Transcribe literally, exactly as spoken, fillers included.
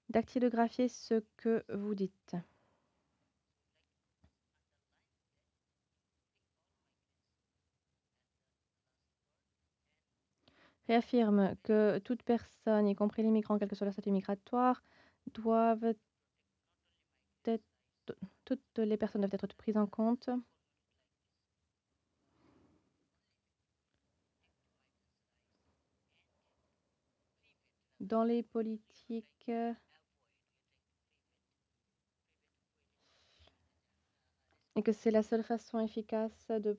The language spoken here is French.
dactylographier ce que vous dites. Réaffirme que toute personne, y compris les migrants, quel que soit leur statut migratoire, doivent être, toutes les personnes doivent être prises en compte. Dans les politiques et que c'est la seule façon efficace de